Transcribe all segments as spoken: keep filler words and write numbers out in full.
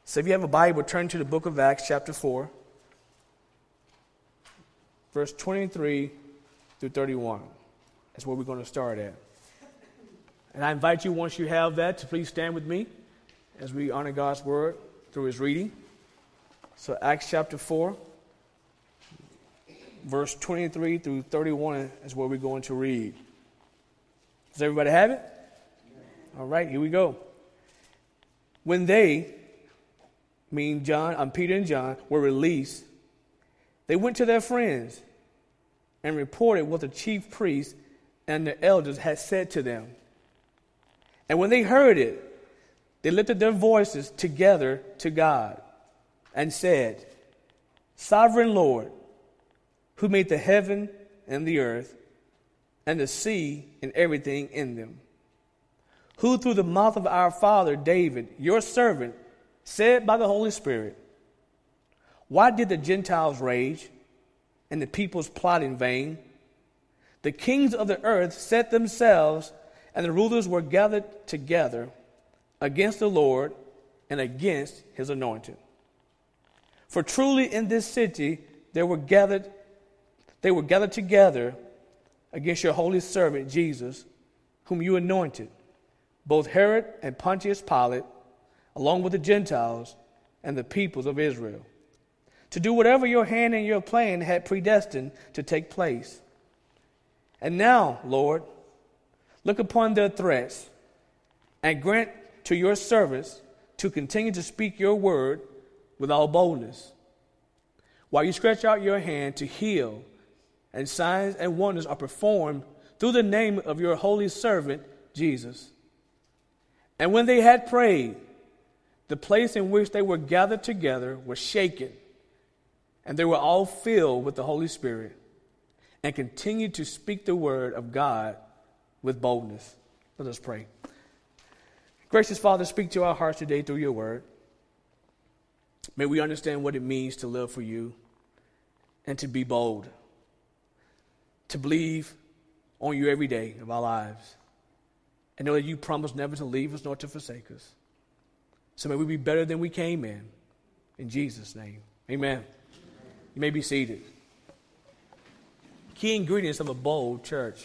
So if you have a Bible, turn to the book of Acts chapter four, verse twenty-three through thirty-one. That's where we're going to start at. And I invite you, once you have that, to please stand with me as we honor God's word through his reading. So Acts chapter four, verse twenty-three through thirty-one is where we're going to read. Does everybody have it? All right, here we go. When they, meaning John, um, Peter and John, were released, they went to their friends and reported what the chief priests and the elders had said to them. And when they heard it, they lifted their voices together to God and said, Sovereign Lord, who made the heaven and the earth and the sea and everything in them, who through the mouth of our father David, your servant, said by the Holy Spirit, why did the Gentiles rage and the peoples plot in vain? The kings of the earth set themselves, and the rulers were gathered together against the Lord and against his anointed. For truly in this city they were gathered, they were gathered together against your holy servant Jesus, whom you anointed, both Herod and Pontius Pilate, along with the Gentiles and the peoples of Israel, to do whatever your hand and your plan had predestined to take place. And now, Lord, look upon their threats and grant to your servants to continue to speak your word with all boldness, while you stretch out your hand to heal, and signs and wonders are performed through the name of your holy servant Jesus. And when they had prayed, the place in which they were gathered together was shaken, and they were all filled with the Holy Spirit, and continued to speak the word of God with boldness. Let us pray. Gracious Father, speak to our hearts today through your word. May we understand what it means to live for you and to be bold, to believe on you every day of our lives, and know that you promise never to leave us nor to forsake us. So may we be better than we came in. In Jesus' name, amen. You may be seated. Key ingredients of a bold church.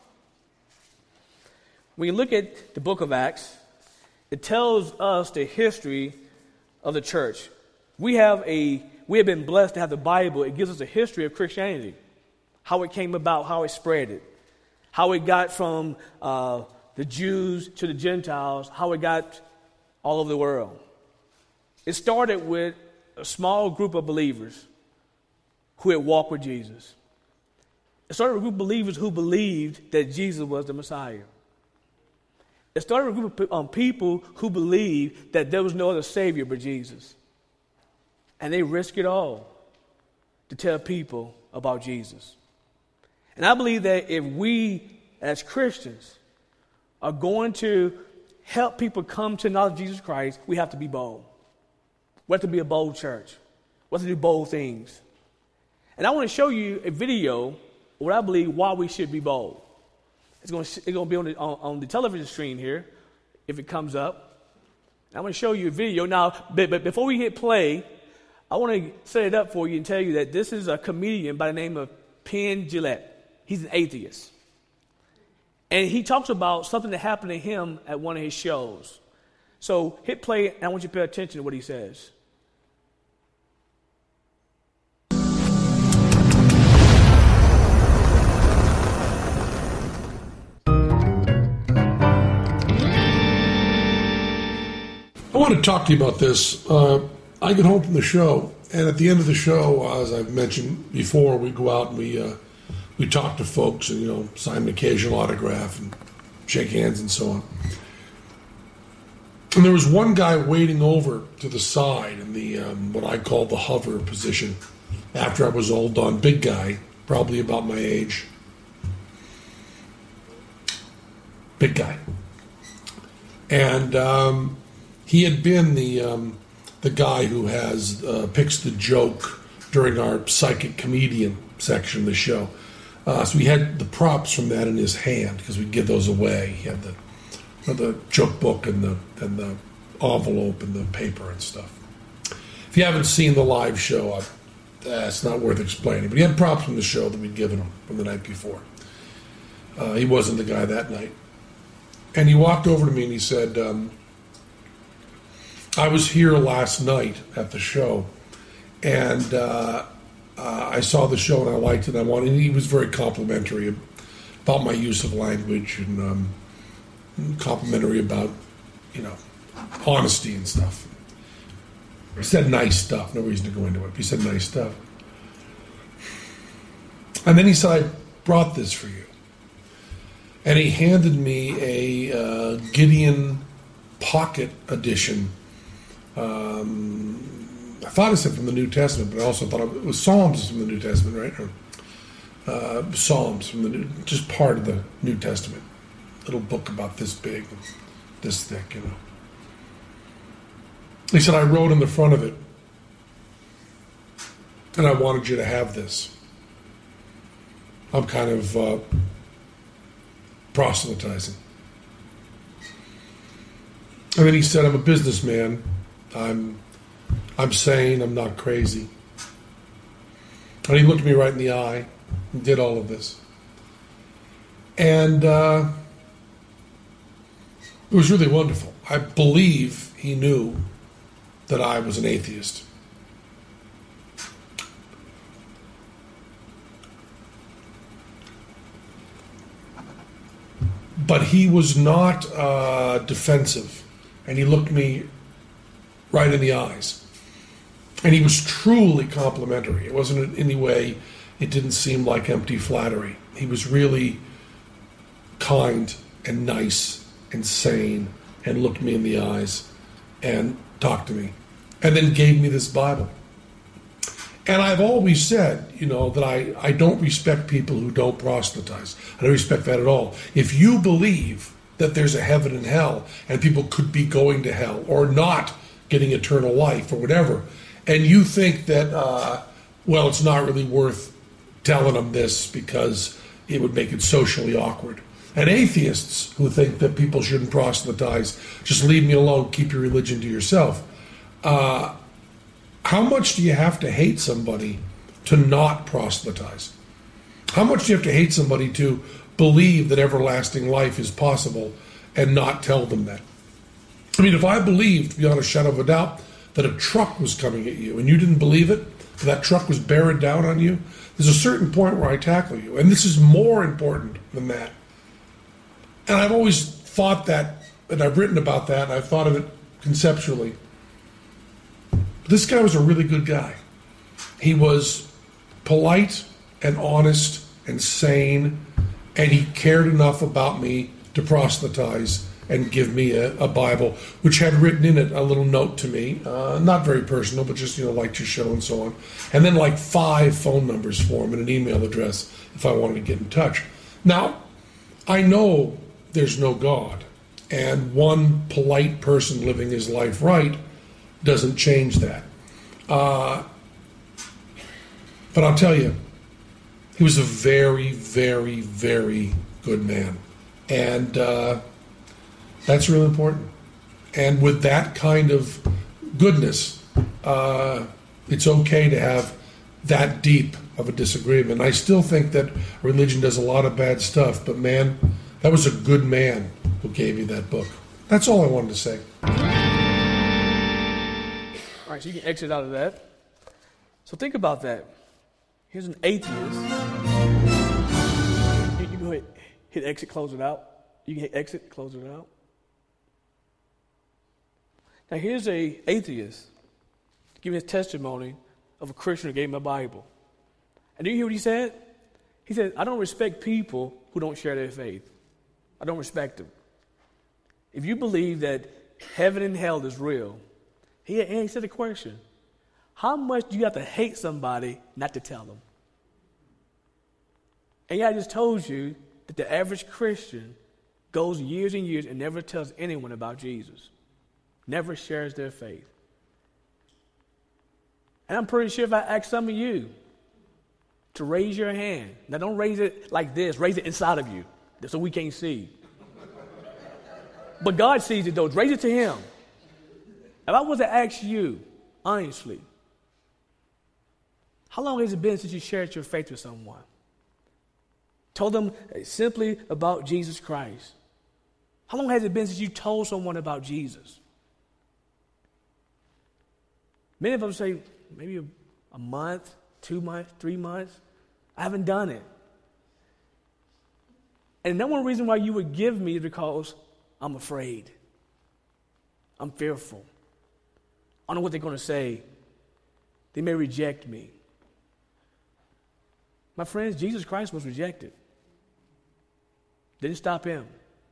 When you look at the book of Acts, it tells us the history of the church. We have a we have been blessed to have the Bible. It gives us a history of Christianity, how it came about, how it spread it, how it got from uh, the Jews to the Gentiles, how it got all over the world. It started with a small group of believers who had walked with Jesus. It started with a group of believers who believed that Jesus was the Messiah. It started with a group of um, people who believed that there was no other Savior but Jesus. And they risked it all to tell people about Jesus. And I believe that if we, as Christians, are going to help people come to the knowledge of Jesus Christ, we have to be bold. We have to be a bold church. We have to do bold things. And I want to show you a video of what I believe why we should be bold. It's going to, it's going to be on the, on, on the television screen here, if it comes up. I'm going to show you a video. Now, but, but before we hit play, I want to set it up for you and tell you that this is a comedian by the name of Penn Jillette. He's an atheist. And he talks about something that happened to him at one of his shows. So hit play, and I want you to pay attention to what he says. I want to talk to you about this. Uh, I get home from the show, and at the end of the show, as I've mentioned before, we go out and we uh, we talk to folks and, you know, sign an occasional autograph and shake hands and so on. And there was one guy waiting over to the side in the um, what I call the hover position after I was all done. Big guy, probably about my age. Big guy. And um, he had been the um, the guy who has uh, picks the joke during our psychic comedian section of the show. Uh, so he had the props from that in his hand because we'd give those away. He had the the joke book and the and the envelope and the paper and stuff. If you haven't seen the live show, I, uh, it's not worth explaining. But he had props from the show that we'd given him from the night before. Uh, he wasn't the guy that night. And he walked over to me and he said, um, I was here last night at the show, and uh, uh, I saw the show and I liked it. I wanted, and he was very complimentary about my use of language and um, complimentary about, you know, honesty and stuff. He said nice stuff. No reason to go into it. But he said nice stuff. And then he said, I brought this for you. And he handed me a uh, Gideon Pocket Edition. Um, I thought it said from the New Testament, but I also thought it was Psalms from the New Testament, right? Or, uh, Psalms from the New, just part of the New Testament. Little book about this big, this thick, you know. He said, I wrote in the front of it, and I wanted you to have this. I'm kind of uh, proselytizing. And then he said, I'm a businessman. I'm, I'm sane. I'm not crazy. And he looked me right in the eye and did all of this. And uh, it was really wonderful. I believe he knew that I was an atheist. But he was not uh, defensive, and he looked me right in the eyes. And he was truly complimentary. It wasn't in any way, it didn't seem like empty flattery. He was really kind and nice and sane and looked me in the eyes and talked to me. And then gave me this Bible. And I've always said, you know, that I, I don't respect people who don't proselytize. I don't respect that at all. If you believe that there's a heaven and hell, and people could be going to hell, or not getting eternal life, or whatever, and you think that, uh, well, it's not really worth telling them this because it would make it socially awkward. And atheists who think that people shouldn't proselytize, just leave me alone, keep your religion to yourself. Uh, how much do you have to hate somebody to not proselytize? How much do you have to hate somebody to believe that everlasting life is possible and not tell them that? I mean, if I believed, beyond a shadow of a doubt, that a truck was coming at you and you didn't believe it, that truck was bearing down on you, there's a certain point where I tackle you. And this is more important than that. And I've always thought that, and I've written about that, and I've thought of it conceptually. This guy was a really good guy. He was polite and honest and sane, and he cared enough about me to proselytize and give me a, a Bible, which had written in it a little note to me, uh, not very personal, but just, you know, liked your show and so on. And then like five phone numbers for him and an email address if I wanted to get in touch. Now, I know there's no God, and one polite person living his life right doesn't change that. Uh, but I'll tell you, he was a very, very, very good man. And uh, that's really important. And with that kind of goodness, uh, it's okay to have that deep of a disagreement. I still think that religion does a lot of bad stuff, but man, that was a good man who gave you that book. That's all I wanted to say. All right, so you can exit out of that. So think about that. Here's an atheist. You, you go ahead, hit exit, close it out. You can hit exit, close it out. Now here's a atheist giving his testimony of a Christian who gave him a Bible. And do you hear what he said? He said, I don't respect people who don't share their faith. I don't respect them. If you believe that heaven and hell is real, he, and he said a question, how much do you have to hate somebody not to tell them? And yeah, I just told you that the average Christian goes years and years and never tells anyone about Jesus, never shares their faith. And I'm pretty sure if I ask some of you to raise your hand, now don't raise it like this, raise it inside of you so we can't see. But God sees it though, raise it to him. If I was to ask you honestly. How long has it been since you shared your faith with someone? Told them simply about Jesus Christ. How long has it been since you told someone about Jesus? Many of them say maybe a, a month, two months, three months. I haven't done it. And the number one reason why you would give me is because I'm afraid. I'm fearful. I don't know what they're going to say. They may reject me. My friends, Jesus Christ was rejected. Didn't stop him.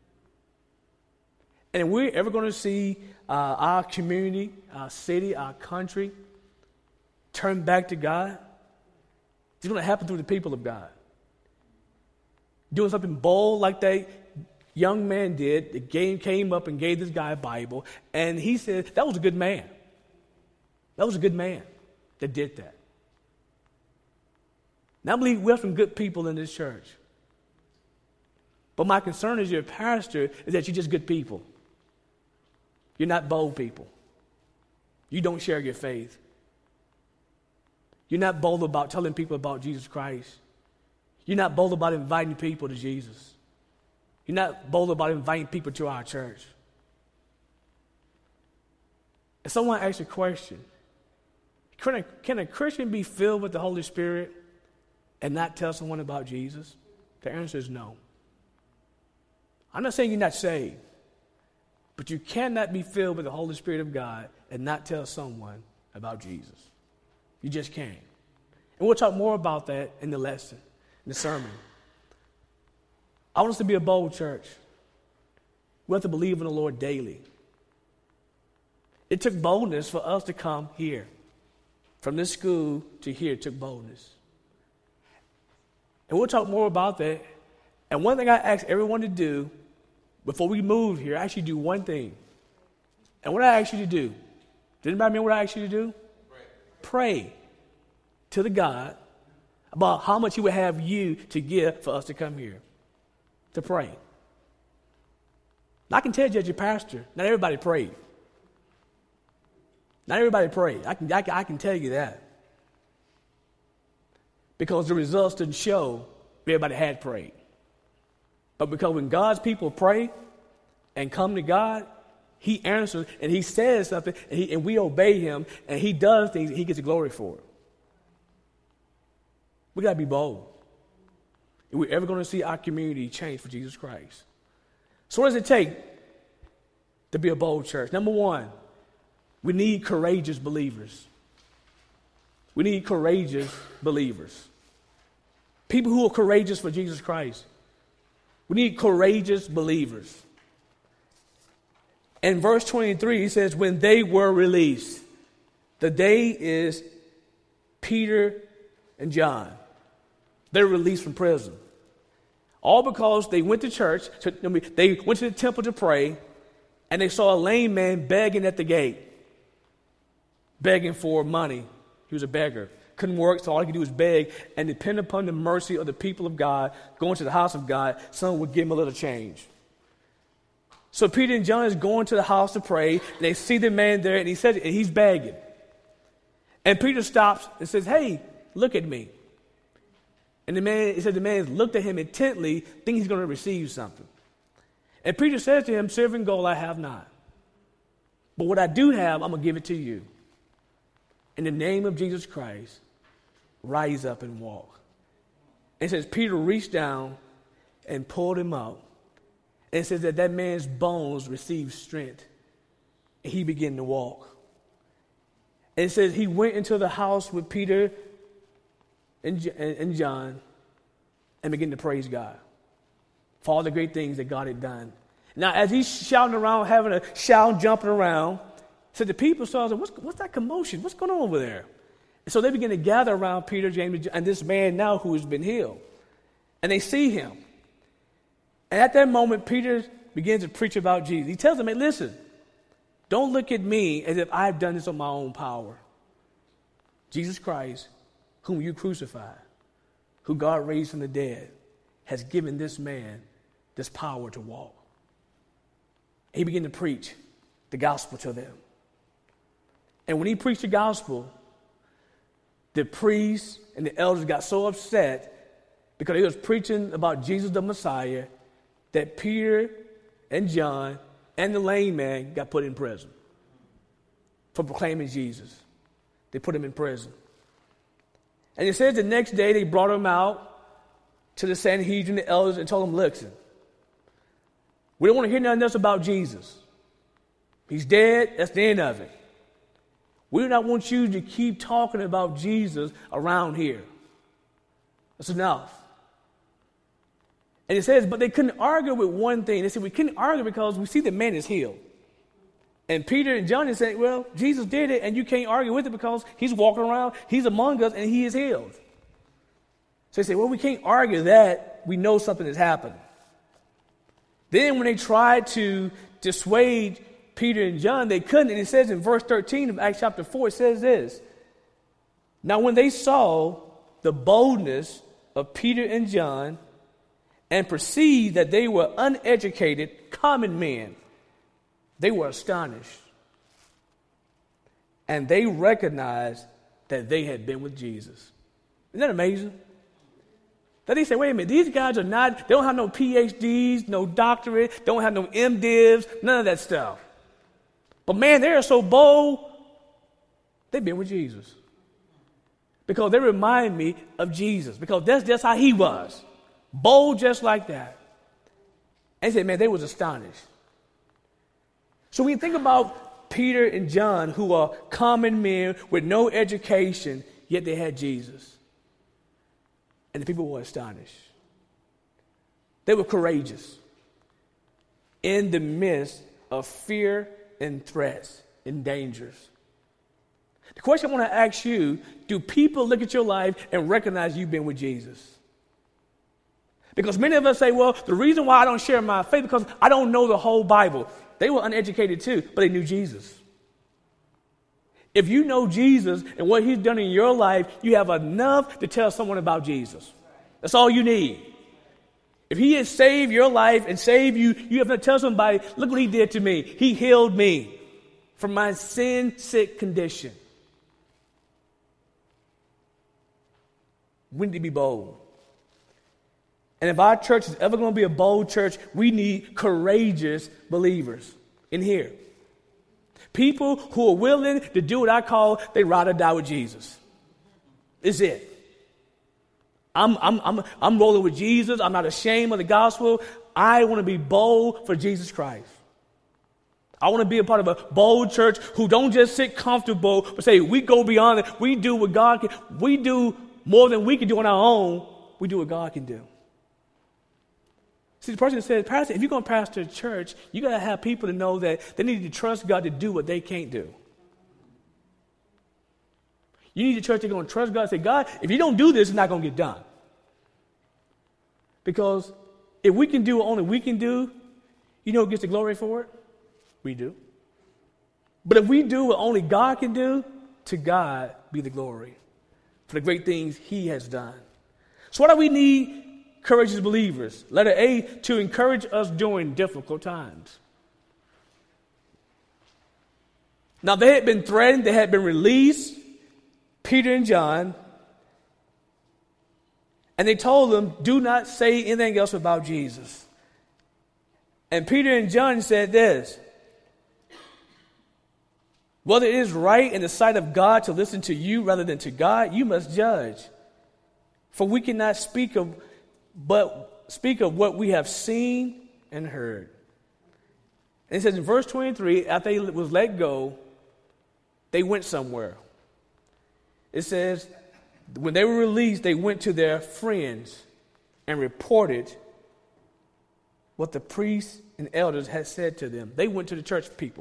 And if we're ever going to see uh, our community, our city, our country turn back to God, it's going to happen through the people of God. Doing something bold like that young man did. The game came up and gave this guy a Bible, and he said, that was a good man. That was a good man that did that. Now, I believe we have some good people in this church. But my concern as your pastor is that you're just good people. You're not bold people. You don't share your faith. You're not bold about telling people about Jesus Christ. You're not bold about inviting people to Jesus. You're not bold about inviting people to our church. If someone asks a question, can a, can a Christian be filled with the Holy Spirit and not tell someone about Jesus? The answer is no. I'm not saying you're not saved, but you cannot be filled with the Holy Spirit of God and not tell someone about Jesus. You just can't. And we'll talk more about that in the lesson, in the sermon. I want us to be a bold church. We have to believe in the Lord daily. It took boldness for us to come here. From this school to here, it took boldness. And we'll talk more about that. And one thing I ask everyone to do before we move here, I actually do one thing. And what I ask you to do, does anybody remember what I asked you to do? Pray. Pray to the God about how much he would have you to give for us to come here. To pray. I can tell you as your pastor, not everybody prayed. Not everybody prayed. I can, I can, I can tell you that. Because the results didn't show everybody had prayed. But because when God's people pray and come to God, he answers and he says something and, he, and we obey him and he does things and he gets the glory for it. We got to be bold. If we're ever going to see our community change for Jesus Christ. So what does it take to be a bold church? Number one, we need courageous believers. We need courageous believers. People who are courageous for Jesus Christ. We need courageous believers. In verse twenty-three, he says, when they were released, the day is Peter and John. They're released from prison. All because they went to church, to, I mean, they went to the temple to pray, and they saw a lame man begging at the gate, begging for money. He was a beggar. Couldn't work, so all he could do was beg and depend upon the mercy of the people of God, going to the house of God, someone would give him a little change. So Peter and John is going to the house to pray, and they see the man there, and he says, and he's begging. And Peter stops and says, hey, look at me. And the man, he said the man looked at him intently, thinking he's going to receive something. And Peter says to him, silver and gold I have not. But what I do have, I'm going to give it to you. In the name of Jesus Christ, rise up and walk. And it says Peter reached down and pulled him up. And it says that that man's bones received strength. And he began to walk. And it says he went into the house with Peter and, and John and began to praise God for all the great things that God had done. Now, as he's shouting around, having a shout, jumping around, so the people saw, what's, what's that commotion? What's going on over there? And so they begin to gather around Peter, James, and this man now who has been healed. And they see him. And at that moment, Peter begins to preach about Jesus. He tells them, hey, listen, don't look at me as if I've done this on my own power. Jesus Christ, whom you crucified, who God raised from the dead, has given this man this power to walk. He began to preach the gospel to them. And when he preached the gospel, the priests and the elders got so upset because he was preaching about Jesus the Messiah that Peter and John and the lame man got put in prison for proclaiming Jesus. They put him in prison. And it says the next day they brought him out to the Sanhedrin, the elders, and told him, listen, we don't want to hear nothing else about Jesus. He's dead. That's the end of it. We do not want you to keep talking about Jesus around here. That's enough. And it says, but they couldn't argue with one thing. They said, we couldn't argue because we see the man is healed. And Peter and John is saying, well, Jesus did it, and you can't argue with it because he's walking around, he's among us, and he is healed. So they say, well, we can't argue that. We know something has happened. Then when they tried to dissuade Peter and John, they couldn't. And it says in verse thirteen of Acts chapter four, it says this. Now when they saw the boldness of Peter and John and perceived that they were uneducated, common men, they were astonished. And they recognized that they had been with Jesus. Isn't that amazing? That they say, wait a minute, these guys are not, they don't have no P H Ds, no doctorate, they don't have no M Divs, none of that stuff. But man, they are so bold, they've been with Jesus. Because they remind me of Jesus. Because that's just how he was. Bold just like that. And he said, man, they was astonished. So when you think about Peter and John, who are common men with no education, yet they had Jesus. And the people were astonished. They were courageous in the midst of fear and threats and dangers. The question I want to ask you, do people look at your life and recognize you've been with Jesus? Because many of us say, well, the reason why I don't share my faith is because I don't know the whole Bible. They were uneducated too, but they knew Jesus. If you know Jesus and what he's done in your life, you have enough to tell someone about Jesus. That's all you need. If he has saved your life and saved you, you have to tell somebody, look what he did to me. He healed me from my sin-sick condition. We need to be bold. And if our church is ever going to be a bold church, we need courageous believers in here. People who are willing to do what I call, they ride or die with Jesus. It's it. I'm, I'm, I'm, I'm rolling with Jesus. I'm not ashamed of the gospel. I want to be bold for Jesus Christ. I want to be a part of a bold church who don't just sit comfortable, but say, we go beyond it. We do what God can. We do more than we can do on our own. We do what God can do. See, the person says, Pastor, if you're going to pastor a church, you got to have people to know that they need to trust God to do what they can't do. You need a church that's going to trust God and say, God, if you don't do this, it's not going to get done. Because if we can do what only we can do, you know who gets the glory for it? We do. But if we do what only God can do, to God be the glory for the great things he has done. So what do we need? Courageous believers. Letter A, to encourage us during difficult times. Now they had been threatened, they had been released, Peter and John, and they told them, do not say anything else about Jesus. And Peter and John said this, whether it is right in the sight of God to listen to you rather than to God, you must judge. For we cannot speak of but speak of what we have seen and heard. And it says in verse twenty-three, after they was let go, they went somewhere. It says, when they were released, they went to their friends and reported what the priests and elders had said to them. They went to the church people.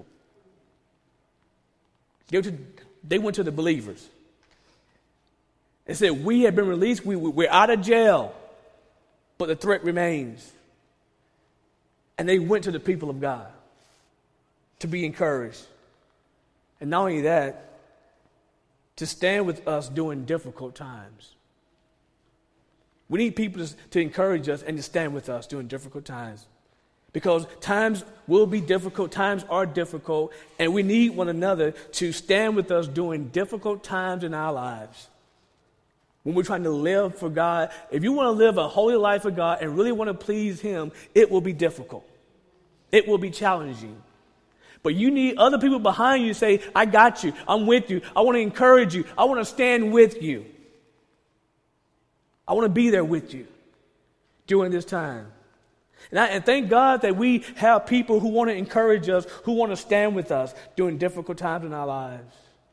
They went to, they went to the believers. It said, we have been released. We, we're out of jail. But the threat remains. And they went to the people of God to be encouraged. And not only that, to stand with us during difficult times. We need people to, to encourage us and to stand with us during difficult times. Because times will be difficult, times are difficult, and we need one another to stand with us during difficult times in our lives. When we're trying to live for God, if you want to live a holy life for God and really want to please Him, it will be difficult. It will be challenging. But you need other people behind you to say, I got you, I'm with you, I want to encourage you, I want to stand with you. I want to be there with you during this time. And, I, and thank God that we have people who want to encourage us, who want to stand with us during difficult times in our lives.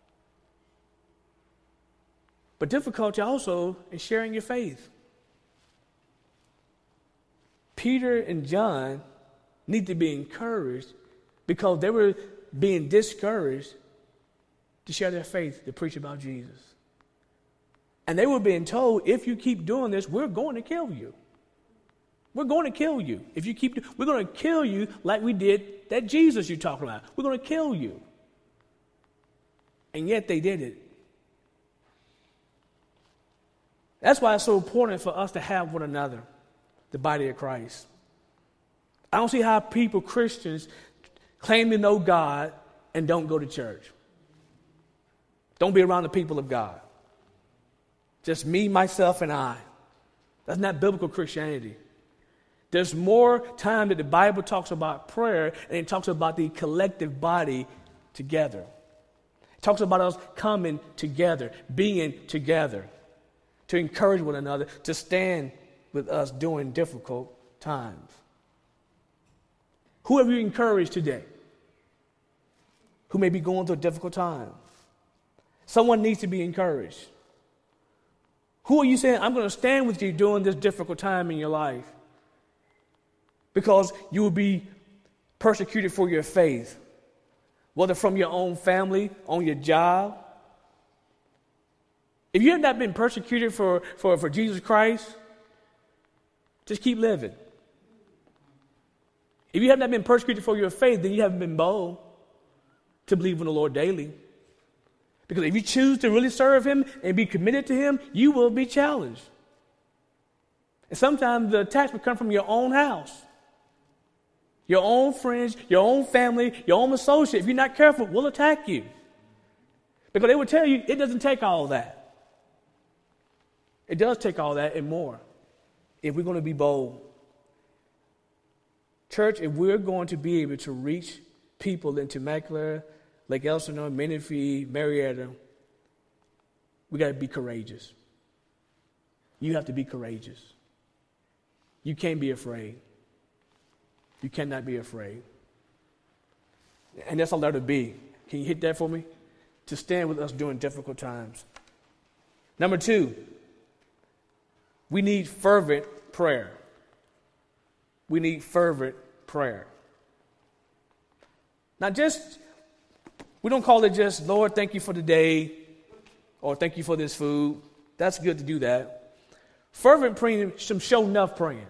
But difficulty also is sharing your faith. Peter and John need to be encouraged because they were being discouraged to share their faith, to preach about Jesus. And they were being told, if you keep doing this, we're going to kill you. We're going to kill you. If you keep, we're going to kill you like we did that Jesus you're talking about. We're going to kill you. And yet they did it. That's why it's so important for us to have one another, the body of Christ. I don't see how people, Christians, claim to know God and don't go to church. Don't be around the people of God. Just me, myself, and I. That's not biblical Christianity. There's more time that the Bible talks about prayer, and it talks about the collective body together. It talks about us coming together, being together, to encourage one another, to stand with us during difficult times. Who have you encouraged today who may be going through a difficult time? Someone needs to be encouraged. Who are you saying, I'm going to stand with you during this difficult time in your life? Because you will be persecuted for your faith, whether from your own family, on your job. If you have not been persecuted for, for, for Jesus Christ, just keep living. If you have not been persecuted for your faith, then you haven't been bold to believe in the Lord daily. Because if you choose to really serve Him and be committed to Him, you will be challenged. And sometimes the attacks will come from your own house. Your own friends, your own family, your own associate, if you're not careful, will attack you. Because they will tell you it doesn't take all that. It does take all that and more if we're going to be bold. Church, if we're going to be able to reach people in Temecula, Lake Elsinore, Menifee, Marietta, we got to be courageous. You have to be courageous. You can't be afraid. You cannot be afraid. And that's a letter B. Can you hit that for me? To stand with us during difficult times. Number two, we need fervent prayer. We need fervent prayer. Not just, we don't call it just, Lord, thank you for the day, or thank you for this food. That's good to do that. Fervent praying, some show enough praying.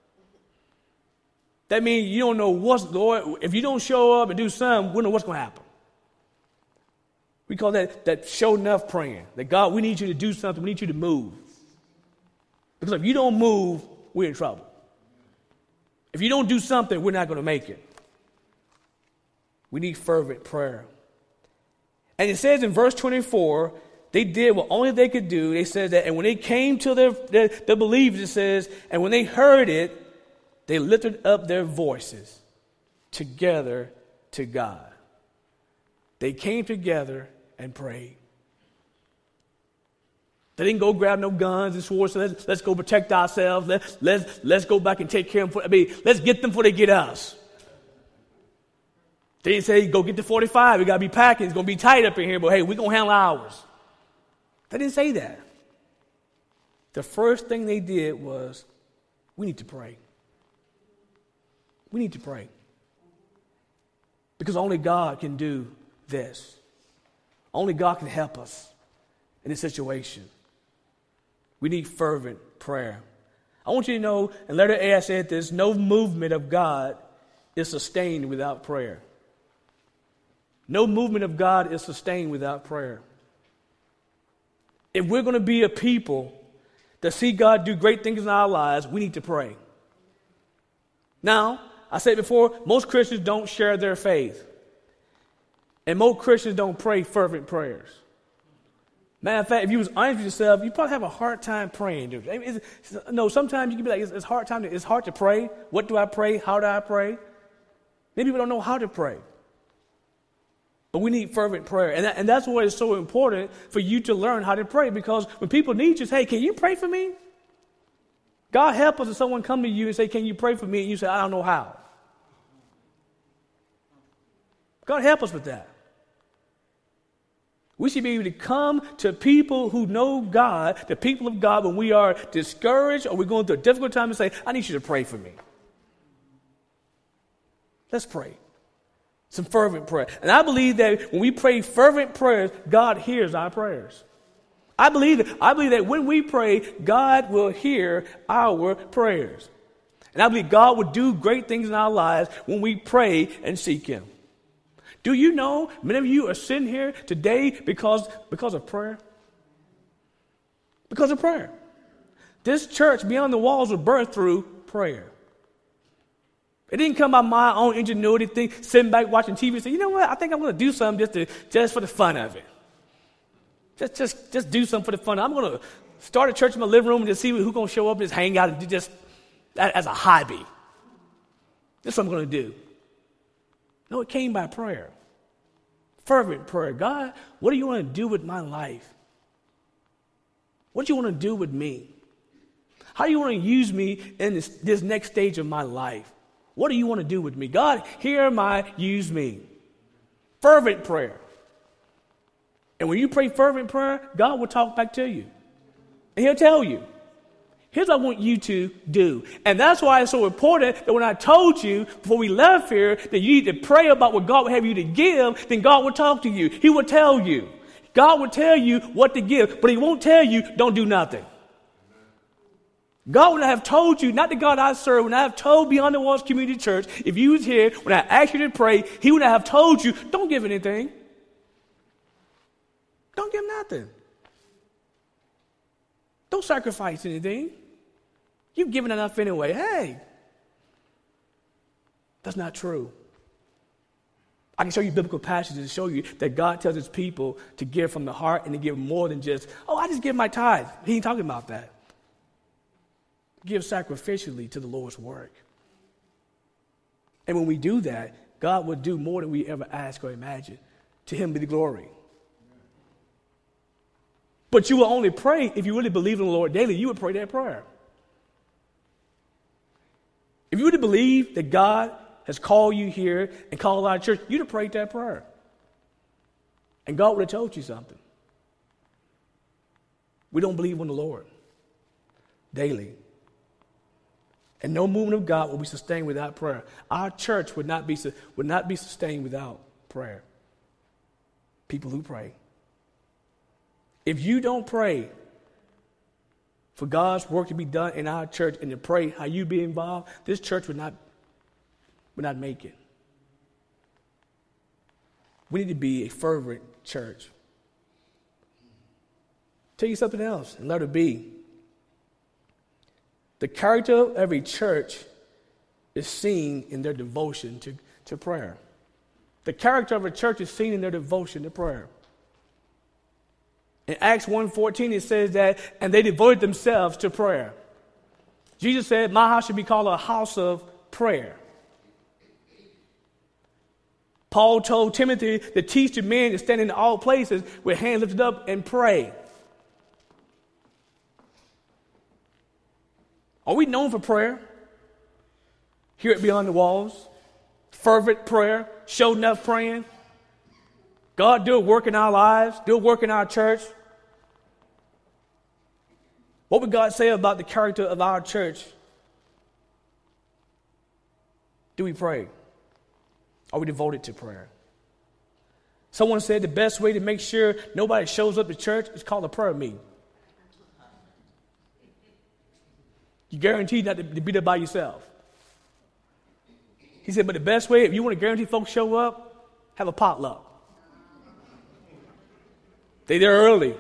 That means you don't know what's, Lord, if you don't show up and do something, we don't know what's going to happen. We call that, that show enough praying. That God, we need you to do something. We need you to move. Because if you don't move, we're in trouble. If you don't do something, we're not going to make it. We need fervent prayer. And it says in verse twenty-four, they did what only they could do. They said that, and when they came to their, their, their believers, it says, and when they heard it, they lifted up their voices together to God. They came together and prayed. They didn't go grab no guns and swords. So let's, let's go protect ourselves. Let's, let's, let's go back and take care of them. I mean, let's get them before they get us. They didn't say, go get the forty-five. We got to be packing. It's going to be tight up in here. But hey, we're going to handle ours. They didn't say that. The first thing they did was, we need to pray. We need to pray. Because only God can do this. Only God can help us in this situation. We need fervent prayer. I want you to know, in letter A I said this, no movement of God is sustained without prayer. No movement of God is sustained without prayer. If we're going to be a people that see God do great things in our lives, we need to pray. Now, I said before, most Christians don't share their faith. And most Christians don't pray fervent prayers. Matter of fact, if you was honest with yourself, you probably have a hard time praying. Dude. I mean, it's, no, sometimes you can be like, it's, it's hard time. To, it's hard to pray. What do I pray? How do I pray? Maybe people don't know how to pray. But we need fervent prayer. And, that, and that's why it's so important for you to learn how to pray. Because when people need you, say, hey, can you pray for me? God help us if someone come to you and say, can you pray for me? And you say, I don't know how. God help us with that. We should be able to come to people who know God, the people of God, when we are discouraged or we're going through a difficult time and say, I need you to pray for me. Let's pray. Some fervent prayer. And I believe that when we pray fervent prayers, God hears our prayers. I believe that, I believe that when we pray, God will hear our prayers. And I believe God will do great things in our lives when we pray and seek Him. Do you know many of you are sitting here today because, because of prayer? Because of prayer. This church beyond the walls was birthed through prayer. It didn't come by my own ingenuity thing, sitting back watching T V and say, you know what, I think I'm going to do something just to, just for the fun of it. Just, just, just do something for the fun. I'm going to start a church in my living room and just see who's going to show up and just hang out and do just that as a hobby. That's what I'm going to do. No, it came by prayer. Fervent prayer. God, what do you want to do with my life? What do you want to do with me? How do you want to use me in this, this next stage of my life? What do you want to do with me? God, here am I, use me. Fervent prayer. And when you pray fervent prayer, God will talk back to you. And He'll tell you. Here's what I want you to do. And that's why it's so important that when I told you before we left here that you need to pray about what God would have you to give, then God will talk to you. He will tell you. God will tell you what to give, but He won't tell you don't do nothing. God would have told you, not the God I serve, when I have told Beyond the Walls Community Church, if you was here, when I asked you to pray, He would have told you, don't give anything. Don't give nothing. Don't sacrifice anything. You've given enough anyway. Hey, that's not true. I can show you biblical passages to show you that God tells His people to give from the heart and to give more than just, oh, I just give my tithe. He ain't talking about that. Give sacrificially to the Lord's work. And when we do that, God will do more than we ever ask or imagine. To Him be the glory. But you will only pray if you really believe in the Lord daily. You would pray that prayer. If you really believe that God has called you here and called our church, you'd have prayed that prayer. And God would have told you something. We don't believe in the Lord daily. And no movement of God will be sustained without prayer. Our church would not be, would not be sustained without prayer. People who pray. If you don't pray for God's work to be done in our church and to pray how you be involved, this church would not, would not make it. We need to be a fervent church. Tell you something else, and let it be. The character of every church is seen in their devotion to, to prayer. The character of a church is seen in their devotion to prayer. In Acts one fourteen, it says that, and they devoted themselves to prayer. Jesus said, my house should be called a house of prayer. Paul told Timothy to teach the men to stand in all places with hands lifted up and pray. Are we known for prayer? Here at Beyond the Walls? Fervent prayer? Show enough praying? God do a work in our lives? Do a work in our church? What would God say about the character of our church? Do we pray? Are we devoted to prayer? Someone said the best way to make sure nobody shows up to church is call a prayer meeting. You're guaranteed not to be there by yourself. He said, but the best way, if you want to guarantee folks show up, have a potluck. They there early.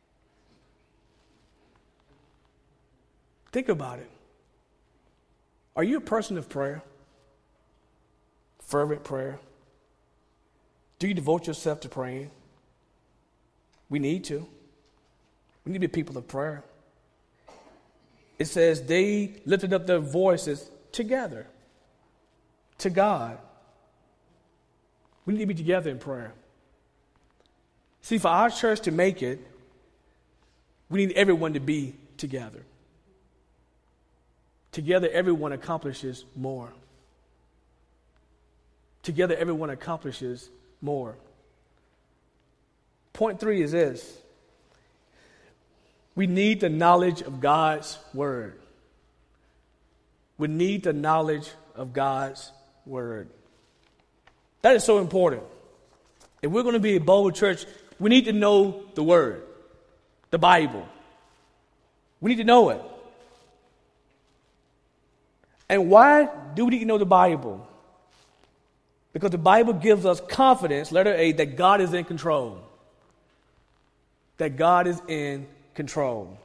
Think about it. Are you a person of prayer? Fervent prayer? Do you devote yourself to praying? We need to. We need to be people of prayer. It says they lifted up their voices together to God. We need to be together in prayer. See, for our church to make it, we need everyone to be together. Together, everyone accomplishes more. Together, everyone accomplishes more. Point three is this. We need the knowledge of God's word. We need the knowledge of God's word. That is so important. If we're going to be a bold church, we need to know the word, the Bible. We need to know it. And why do we need to know the Bible? Because the Bible gives us confidence, letter A, that God is in control. That God is in control.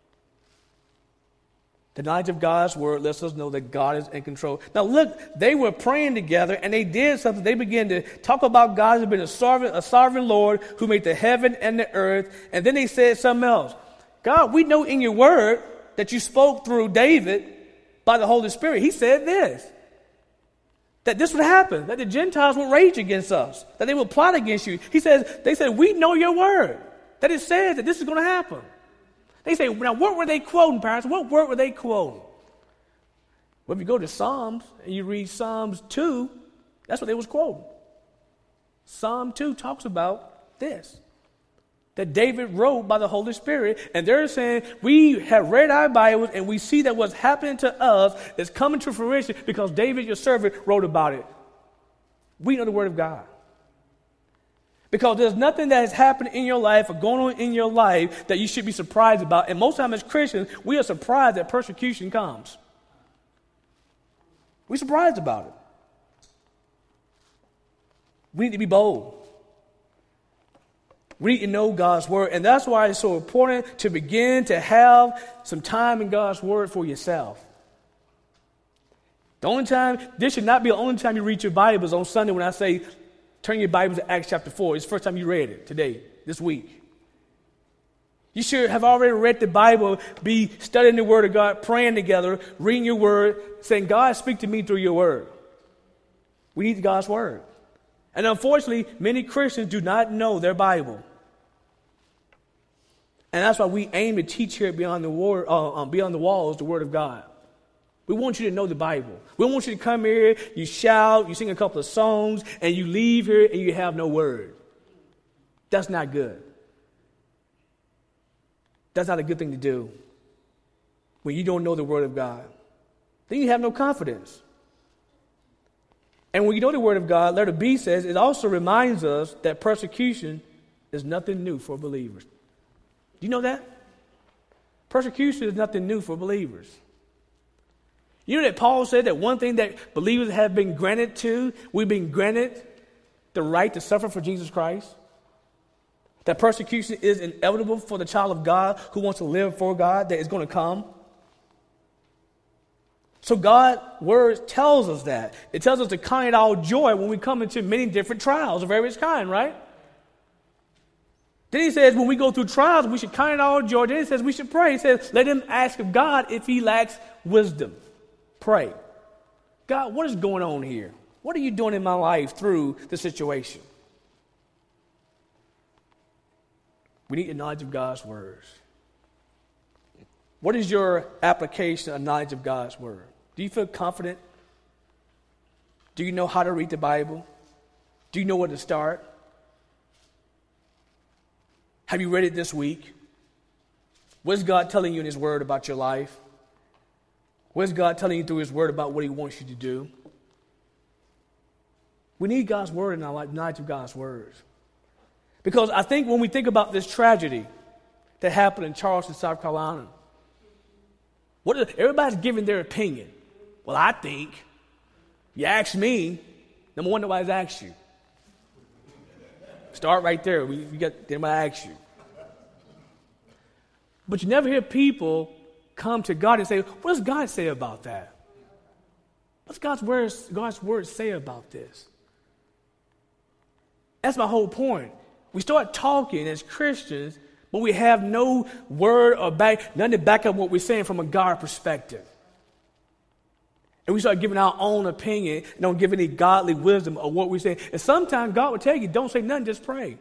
The knowledge of God's word lets us know that God is in control. Now look, they were praying together and they did something. They began to talk about God as being a sovereign, a sovereign Lord who made the heaven and the earth. And then they said something else. God, we know in your word that you spoke through David by the Holy Spirit. He said this, that this would happen, that the Gentiles would rage against us, that they would plot against you. He says, they said, we know your word, that it says that this is going to happen. They say, now what were they quoting, parents? What word were they quoting? Well, if you go to Psalms and you read Psalms two, that's what they was quoting. Psalm two talks about this, that David wrote by the Holy Spirit. And they're saying, we have read our Bibles and we see that what's happening to us is coming to fruition because David, your servant, wrote about it. We know the word of God. Because there's nothing that has happened in your life or going on in your life that you should be surprised about. And most times as Christians, we are surprised that persecution comes. We're surprised about it. We need to be bold. We need to know God's word. And that's why it's so important to begin to have some time in God's word for yourself. The only time, this should not be the only time you read your Bible is on Sunday when I say, turn your Bible to Acts chapter four. It's the first time you read it today, this week. You should have already read the Bible, be studying the word of God, praying together, reading your word, saying, God, speak to me through your word. We need God's word. And unfortunately, many Christians do not know their Bible. And that's why we aim to teach here beyond the, word, uh, um, beyond the walls the word of God. We want you to know the Bible. We want you to come here, you shout, you sing a couple of songs, and you leave here and you have no word. That's not good. That's not a good thing to do when you don't know the word of God. Then you have no confidence. And when you know the word of God, letter B says, it also reminds us that persecution is nothing new for believers. Do you know that? Persecution is nothing new for believers. You know that Paul said that one thing that believers have been granted to, we've been granted the right to suffer for Jesus Christ. That persecution is inevitable for the child of God who wants to live for God, that is going to come. So God's word tells us that. It tells us to count it all joy when we come into many different trials of various kind, right? Then he says when we go through trials, we should count it all joy. Then he says we should pray. He says, let him ask of God if he lacks wisdom. Pray. God, what is going on here? What are you doing in my life through the situation? We need the knowledge of God's words. What is your application of knowledge of God's word? Do you feel confident? Do you know how to read the Bible? Do you know where to start? Have you read it this week? What is God telling you in his word about your life? What is God telling you through his word about what he wants you to do? We need God's word in our life, knowledge of God's words. Because I think when we think about this tragedy that happened in Charleston, South Carolina, what is, everybody's giving their opinion. Well, I think, you ask me, number one, nobody's asked you. Start right there. We, we got, nobody asked you. But you never hear people come to God and say, what does God say about that? What's God's words, God's words say about this? That's my whole point. We start talking as Christians, but we have no word or back, nothing to back up what we're saying from a God perspective. And we start giving our own opinion and don't give any godly wisdom of what we're saying. And sometimes God will tell you, don't say nothing, just pray.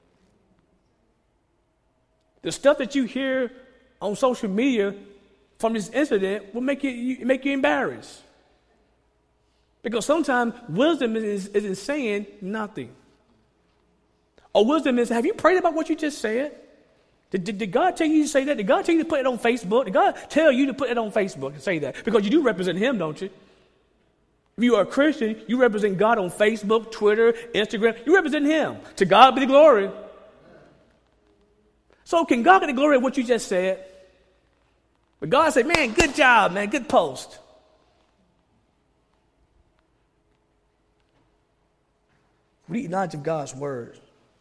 The stuff that you hear on social media from this incident will make you, make you embarrassed. Because sometimes wisdom is, isn't saying nothing. Or wisdom is, have you prayed about what you just said? Did, did, did God tell you to say that? Did God tell you to put it on Facebook? Did God tell you to put it on Facebook and say that? Because you do represent Him, don't you? If you are a Christian, you represent God on Facebook, Twitter, Instagram. You represent Him. To God be the glory. So can God get the glory of what you just said? But God said, man, good job, man, good post. We need knowledge of God's word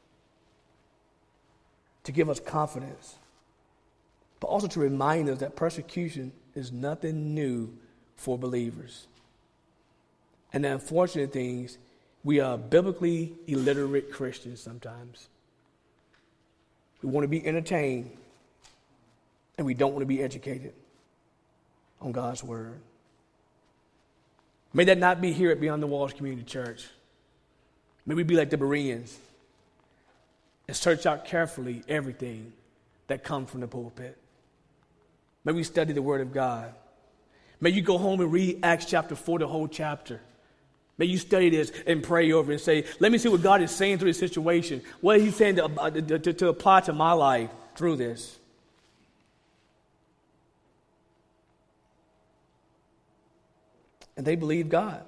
to give us confidence, but also to remind us that persecution is nothing new for believers. And the unfortunate thing is, we are biblically illiterate Christians sometimes. We want to be entertained, and we don't want to be educated on God's word. May that not be here at Beyond the Walls Community Church. May we be like the Bereans and search out carefully everything that comes from the pulpit. May we study the Word of God. May you go home and read Acts chapter four, the whole chapter. May you study this and pray over it and say, let me see what God is saying through this situation. What is He saying to, uh, to, to, to apply to my life through this? And they believe God.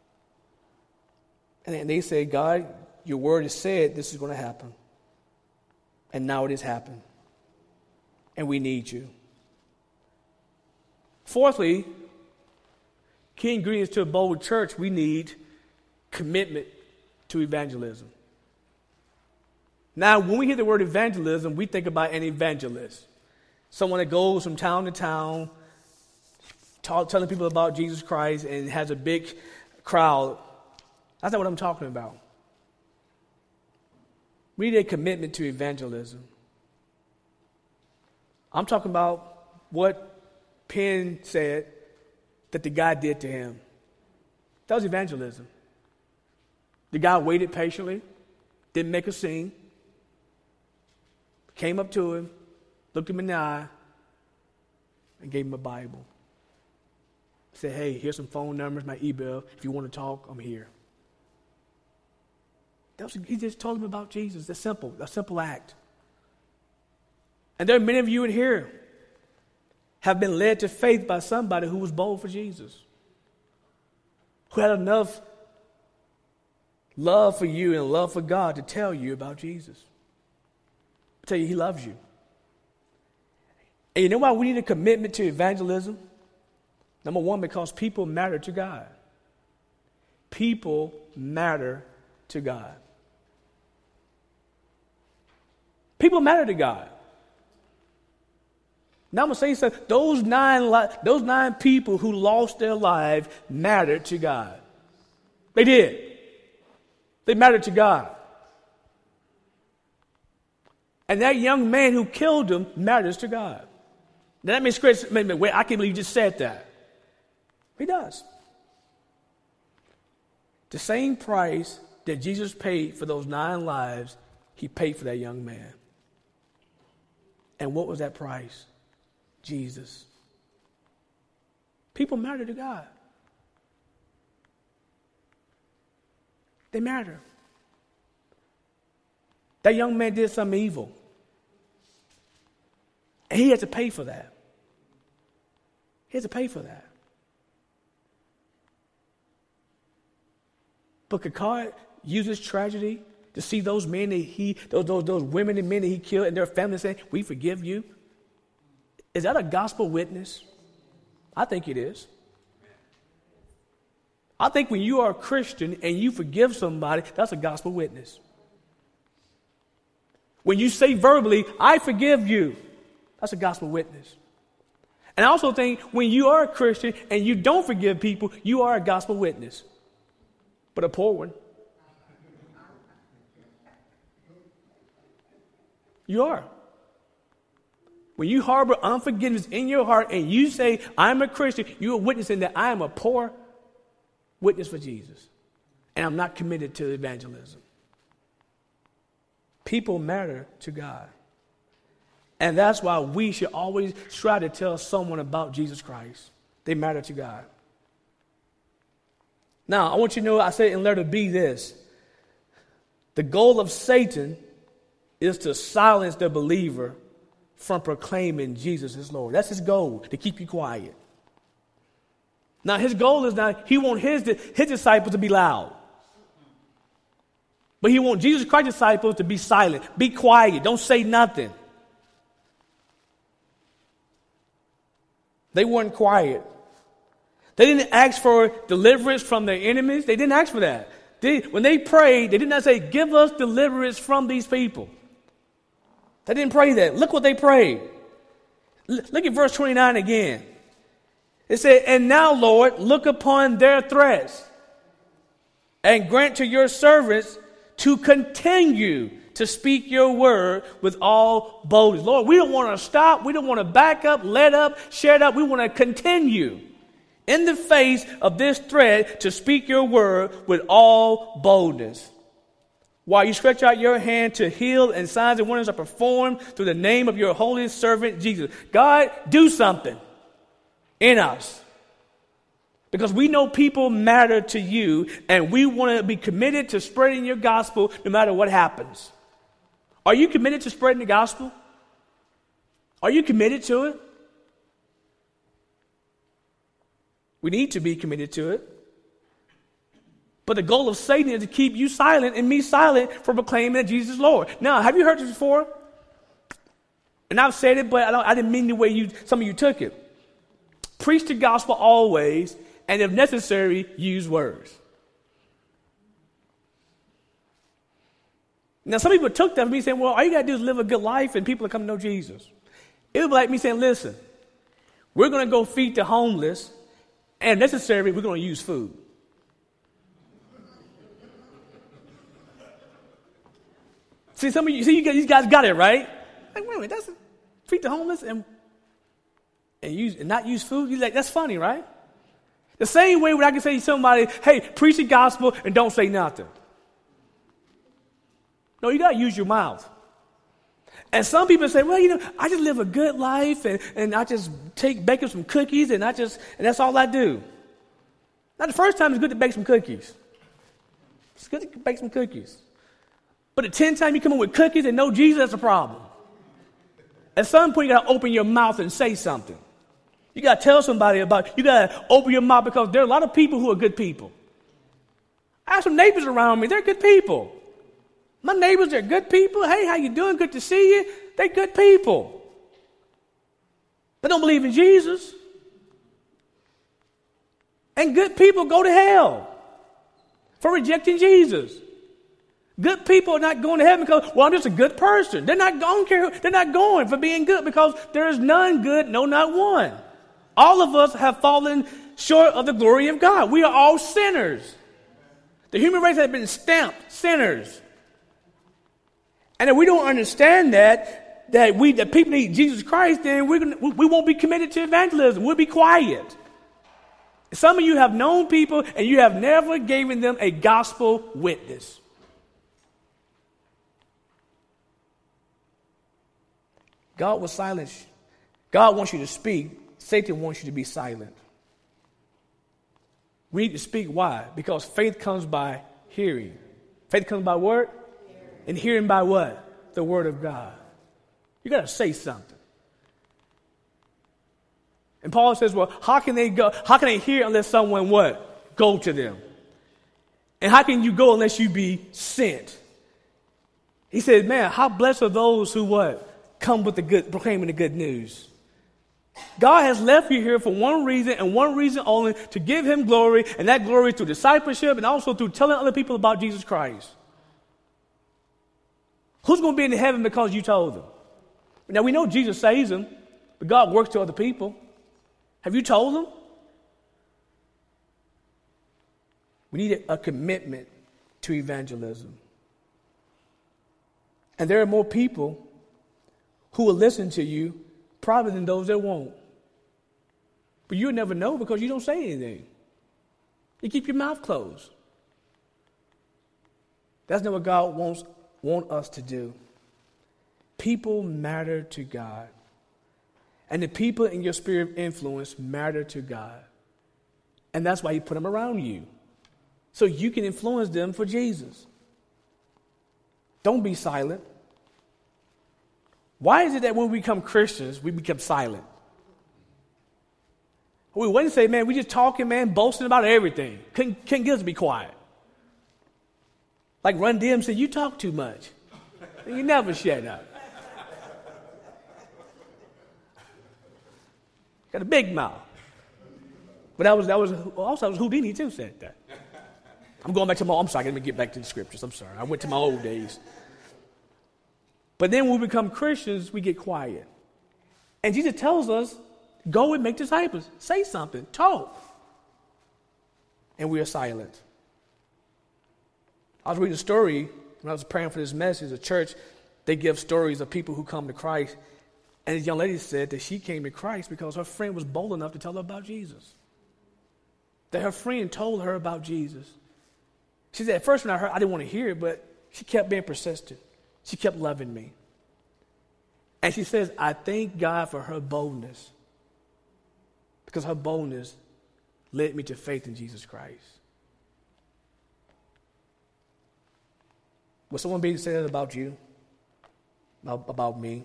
And they say, God, your word has said this is going to happen. And now it has happened. And we need you. Fourthly, key ingredients to a bold church, we need commitment to evangelism. Now, when we hear the word evangelism, we think about an evangelist. Someone that goes from town to town, talk, telling people about Jesus Christ and has a big crowd. That's not what I'm talking about. We need a commitment to evangelism. I'm talking about what Penn said that the guy did to him. That was evangelism. The guy waited patiently, didn't make a scene, came up to him, looked him in the eye, and gave him a Bible. Said, hey, here's some phone numbers, my email. If you want to talk, I'm here. That was, he just told him about Jesus. That's simple, a simple act. And there are many of you in here have been led to faith by somebody who was bold for Jesus, who had enough love for you and love for God to tell you about Jesus. I tell you, He loves you. And you know why we need a commitment to evangelism? Number one, because people matter to God. People matter to God. People matter to God. Now I'm going to say something. Those nine, li- those nine people who lost their lives mattered to God. They did. They mattered to God. And that young man who killed him matters to God. Now that makes Chris, wait, I can't believe you just said that. He does. The same price that Jesus paid for those nine lives, He paid for that young man. And what was that price? Jesus. People matter to God. They matter. That young man did something evil. And he had to pay for that. He had to pay for that. But could God use this tragedy to see those men that he, those, those, those women and men that he killed and their families saying, we forgive you? Is that a gospel witness? I think it is. I think when you are a Christian and you forgive somebody, that's a gospel witness. When you say verbally, I forgive you, that's a gospel witness. And I also think when you are a Christian and you don't forgive people, you are a gospel witness, but a poor one. You are. When you harbor unforgiveness in your heart and you say, I'm a Christian, you are witnessing that I am a poor witness for Jesus. And I'm not committed to evangelism. People matter to God. And that's why we should always try to tell someone about Jesus Christ. They matter to God. Now, I want you to know, I said in letter B this. The goal of Satan is to silence the believer from proclaiming Jesus is Lord. That's his goal, to keep you quiet. Now, his goal is not, he wants his, his disciples to be loud. But he wants Jesus Christ's disciples to be silent. Be quiet. Don't say nothing. They weren't quiet. They didn't ask for deliverance from their enemies. They didn't ask for that. They, when they prayed, they did not say, give us deliverance from these people. They didn't pray that. Look what they prayed. L- look at verse twenty-nine again. It said, and now, Lord, look upon their threats and grant to your servants to continue to speak your word with all boldness. Lord, we don't want to stop. We don't want to back up, let up, shut up. We want to continue in the face of this threat to speak your word with all boldness. While you stretch out your hand to heal and signs and wonders are performed through the name of your holy servant Jesus. God, do something in us. Because we know people matter to you and we want to be committed to spreading your gospel no matter what happens. Are you committed to spreading the gospel? Are you committed to it? We need to be committed to it. But the goal of Satan is to keep you silent and me silent for proclaiming that Jesus is Lord. Now, have you heard this before? And I've said it, but I, don't, I didn't mean the way you, some of you took it. Preach the gospel always, and if necessary, use words. Now, some people took that from me saying, well, all you got to do is live a good life and people will come to know Jesus. It would be like me saying, listen, we're going to go feed the homeless, and if necessary, we're going to use food. See, some of you, see, you guys, these guys got it, right? Like, wait a minute, that's feed the homeless and and use and not use food. You're like, that's funny, right? The same way when I can say to somebody, hey, preach the gospel and don't say nothing. No, you got to use your mouth. And some people say, well, you know, I just live a good life and, and I just take, bake some cookies and I just, and that's all I do. Now, the first time it's good to bake some cookies. It's good to bake some cookies. But the tenth time you come in with cookies and no Jesus, that's a problem. At some point, you got to open your mouth and say something. You got to tell somebody about, you got to open your mouth because there are a lot of people who are good people. I have some neighbors around me. They're good people. My neighbors, they're good people. Hey, how you doing? Good to see you. They're good people. They don't believe in Jesus. And good people go to hell for rejecting Jesus. Good people are not going to heaven because, well, I'm just a good person. They're not going care. They're not going for being good because there is none good, no, not one. All of us have fallen short of the glory of God. We are all sinners. The human race has been stamped sinners. And if we don't understand that, that we that people need Jesus Christ, then we're gonna, we won't be committed to evangelism. We'll be quiet. Some of you have known people and you have never given them a gospel witness. God will silence. God wants you to speak. Satan wants you to be silent. We need to speak. Why? Because faith comes by hearing. Faith comes by word? Hearing. And hearing by what? The word of God. You got to say something. And Paul says, well, how can they go? How can they hear unless someone what? Go to them. And how can you go unless you be sent? He said, man, how blessed are those who what? Come with the good, proclaiming the good news. God has left you here for one reason and one reason only, to give him glory, and that glory through discipleship and also through telling other people about Jesus Christ. Who's going to be in heaven because you told them? Now, we know Jesus saves them, but God works to other people. Have you told them? We need a commitment to evangelism. And there are more people who will listen to you probably than those that won't. But you'll never know because you don't say anything. You keep your mouth closed. That's not what God wants want us to do. People matter to God. And the people in your sphere of influence matter to God. And that's why he put them around you. So you can influence them for Jesus. Don't be silent. Why is it that when we become Christians, we become silent? We wouldn't say, man, we just talking, man, boasting about everything. Couldn't, couldn't get us to be quiet. Like Run D M said, you talk too much. You never shut up. Got a big mouth. But that was, that was also that was Houdini too said that. I'm going back to my, I'm sorry, let me get back to the scriptures. I'm sorry. I went to my old days. But then when we become Christians, we get quiet. And Jesus tells us, go and make disciples. Say something. Talk. And we are silent. I was reading a story when I was praying for this message. A church, they give stories of people who come to Christ. And this young lady said that she came to Christ because her friend was bold enough to tell her about Jesus. That her friend told her about Jesus. She said, at first when I heard, I didn't want to hear it, but she kept being persistent. She kept loving me. And she says, I thank God for her boldness. Because her boldness led me to faith in Jesus Christ. Will someone be saying that about you? About, about me?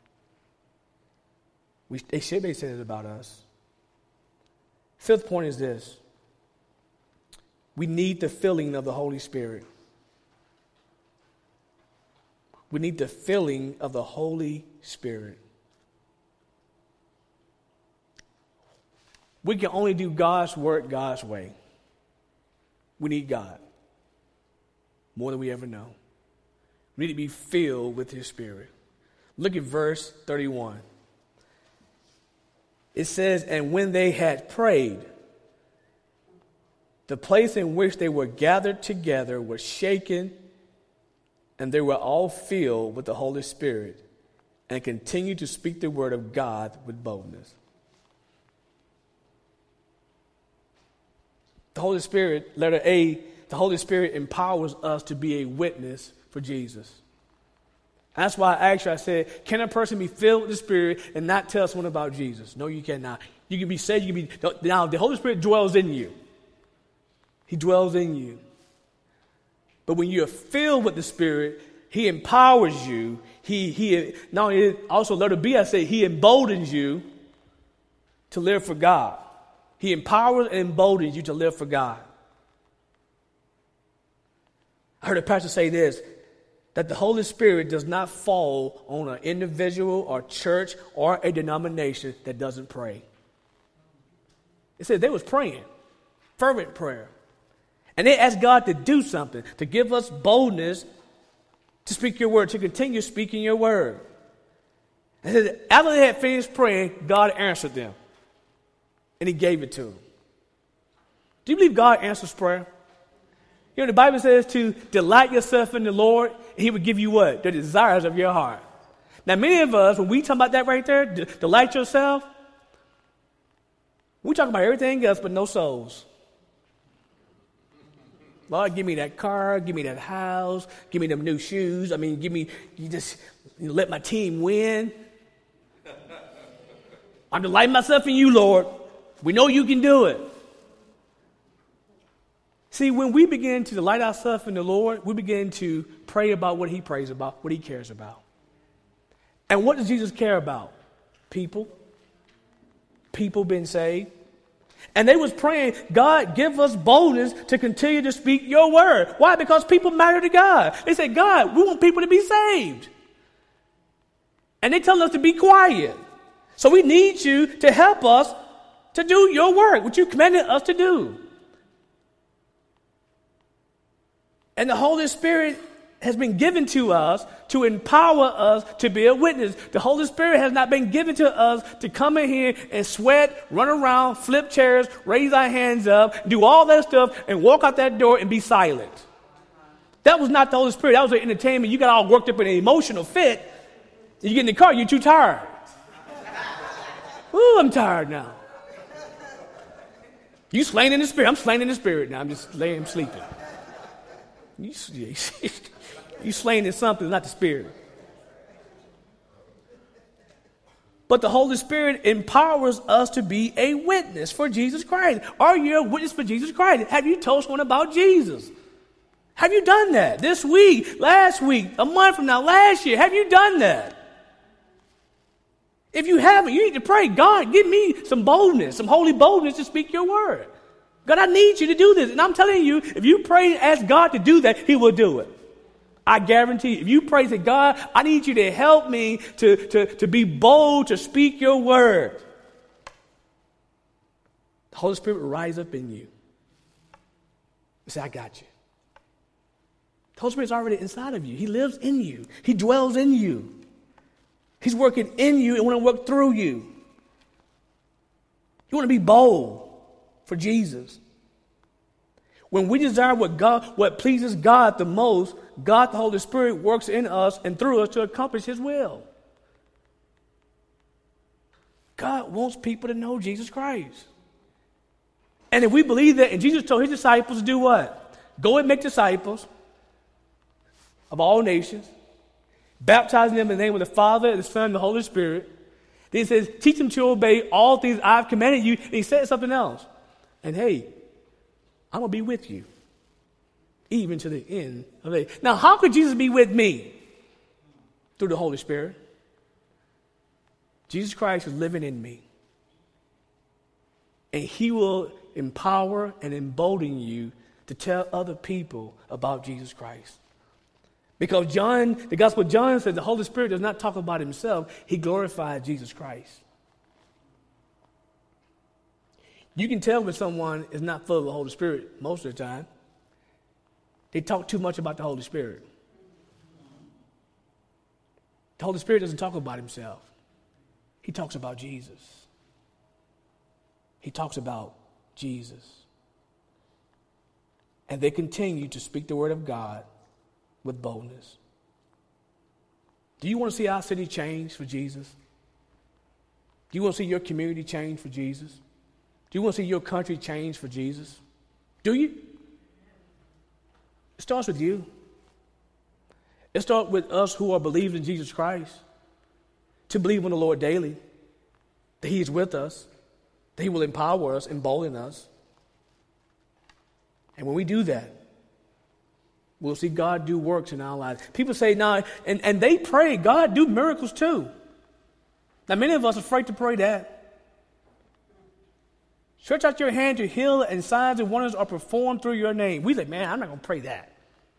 We, they should be saying it about us. Fifth point is this. We need the filling of the Holy Spirit. We need the filling of the Holy Spirit. We can only do God's work God's way. We need God more than we ever know. We need to be filled with His Spirit. Look at verse thirty-one. It says, and when they had prayed, the place in which they were gathered together was shaken, and they were all filled with the Holy Spirit and continued to speak the word of God with boldness. The Holy Spirit, letter A, the Holy Spirit empowers us to be a witness for Jesus. That's why I asked you, I said, can a person be filled with the Spirit and not tell someone about Jesus? No, you cannot. You can be saved, you can be, now the Holy Spirit dwells in you. He dwells in you. But when you're filled with the Spirit, He empowers you. He, he, not only, also letter B, I say, He emboldens you to live for God. He empowers and emboldens you to live for God. I heard a pastor say this, that the Holy Spirit does not fall on an individual or church or a denomination that doesn't pray. It said they was praying, fervent prayer. And they asked God to do something, to give us boldness to speak your word, to continue speaking your word. And it said after they had finished praying, God answered them. And He gave it to them. Do you believe God answers prayer? You know, the Bible says to delight yourself in the Lord, and He would give you what? The desires of your heart. Now, many of us, when we talk about that right there, de- delight yourself, we talk about everything else but no souls. Lord, give me that car, give me that house, give me them new shoes. I mean, give me, you just you know, let my team win. I'm delighting myself in you, Lord. We know you can do it. See, when we begin to delight ourselves in the Lord, we begin to pray about what He prays about, what He cares about. And what does Jesus care about? People. People being saved. And they was praying, God, give us boldness to continue to speak your word. Why? Because people matter to God. They said, God, we want people to be saved. And they tell us to be quiet. So we need you to help us to do your work, what you commanded us to do. And the Holy Spirit has been given to us to empower us to be a witness. The Holy Spirit has not been given to us to come in here and sweat, run around, flip chairs, raise our hands up, do all that stuff, and walk out that door and be silent. That was not the Holy Spirit. That was an entertainment. You got all worked up in an emotional fit. You get in the car, you're too tired. Ooh, I'm tired now. You slain in the spirit. I'm slain in the spirit now. I'm just laying, I'm sleeping. You, you slain in something, not the Spirit. But the Holy Spirit empowers us to be a witness for Jesus Christ. Are you a witness for Jesus Christ? Have you told someone about Jesus? Have you done that this week, last week, a month from now, last year? Have you done that? If you haven't, you need to pray, God, give me some boldness, some holy boldness to speak your word. God, I need you to do this. And I'm telling you, if you pray and ask God to do that, he will do it. I guarantee you, if you pray, say, God, I need you to help me to, to, to be bold, to speak your word. The Holy Spirit will rise up in you and say, I got you. The Holy Spirit's already inside of you. He lives in you. He dwells in you. He's working in you and want to work through you. You want to be bold for Jesus. When we desire what God, what pleases God the most, God the Holy Spirit works in us and through us to accomplish his will. God wants people to know Jesus Christ. And if we believe that, and Jesus told his disciples to do what? Go and make disciples of all nations, baptizing them in the name of the Father, and the Son, and the Holy Spirit. Then he says, teach them to obey all things I've commanded you. And he said something else. And hey, I'm going to be with you, even to the end of the day. Now, how could Jesus be with me? Through the Holy Spirit. Jesus Christ is living in me. And he will empower and embolden you to tell other people about Jesus Christ. Because John, the Gospel of John says the Holy Spirit does not talk about himself. He glorified Jesus Christ. You can tell when someone is not full of the Holy Spirit most of the time. They talk too much about the Holy Spirit. The Holy Spirit doesn't talk about himself. He talks about Jesus. He talks about Jesus. And they continue to speak the word of God with boldness. Do you want to see our city change for Jesus? Do you want to see your community change for Jesus? Do you want to see your country change for Jesus? Do you? It starts with you. It starts with us who are believing in Jesus Christ, to believe in the Lord daily, that he is with us, that he will empower us, embolden us. And when we do that, we'll see God do works in our lives. People say, no, and, and they pray, God, do miracles too. Now, many of us are afraid to pray that. Stretch out your hand to heal, and signs and wonders are performed through your name. We say, man, I'm not going to pray that.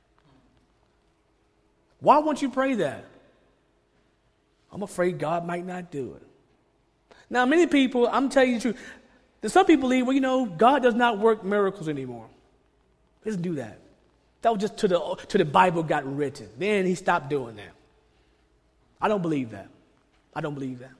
Why won't you pray that? I'm afraid God might not do it. Now, many people, I'm telling you the truth, that some people believe, well, you know, God does not work miracles anymore. He doesn't do that. That was just to the, to the Bible got written. Then he stopped doing that. I don't believe that. I don't believe that.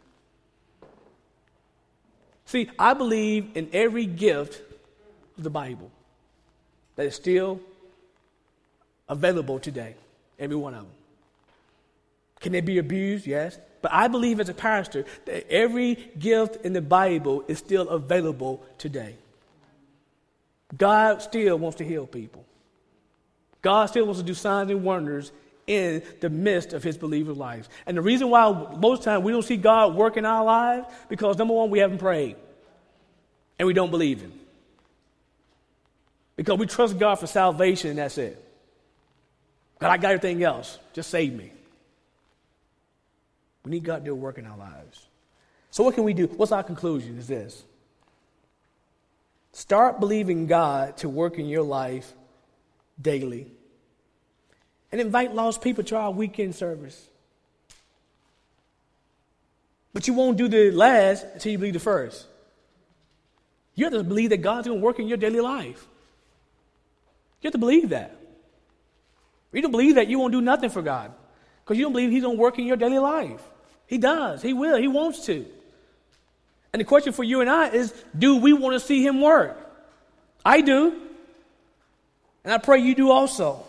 See, I believe in every gift of the Bible that is still available today, every one of them. Can they be abused? Yes. But I believe as a pastor that every gift in the Bible is still available today. God still wants to heal people. God still wants to do signs and wonders in the midst of his believers' lives. And the reason why most times we don't see God work in our lives, because number one, we haven't prayed. And we don't believe him. Because we trust God for salvation and that's it. God, I got everything else. Just save me. We need God to do a work in our lives. So what can we do? What's our conclusion is this. Start believing God to work in your life daily. And invite lost people to our weekend service. But you won't do the last until you believe the first. You have to believe that God's going to work in your daily life. You have to believe that. If you don't believe that, you won't do nothing for God. Because you don't believe he's going to work in your daily life. He does. He will. He wants to. And the question for you and I is, do we want to see him work? I do. And I pray you do also.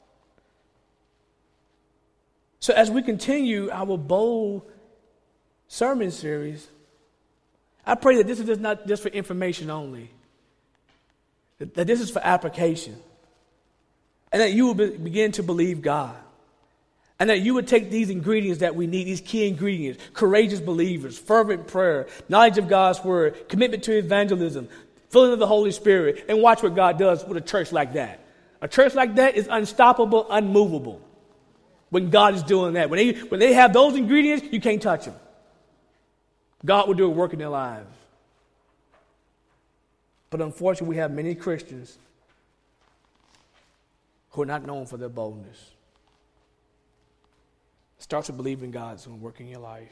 So as we continue our bold sermon series, I pray that this is just not just for information only. That, that this is for application. And that you will be, begin to believe God. And that you would take these ingredients that we need, these key ingredients, courageous believers, fervent prayer, knowledge of God's word, commitment to evangelism, filling of the Holy Spirit, and watch what God does with a church like that. A church like that is unstoppable, unmovable. When God is doing that. When they, when they have those ingredients, you can't touch them. God will do a work in their lives. But unfortunately, we have many Christians who are not known for their boldness. Start to believe in God's going to work in your life.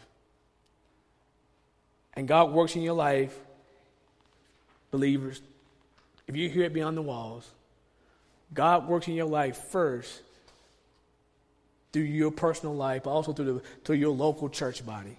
And God works in your life, believers. If you hear it beyond the walls, God works in your life first through your personal life, but also through, the, through your local church body.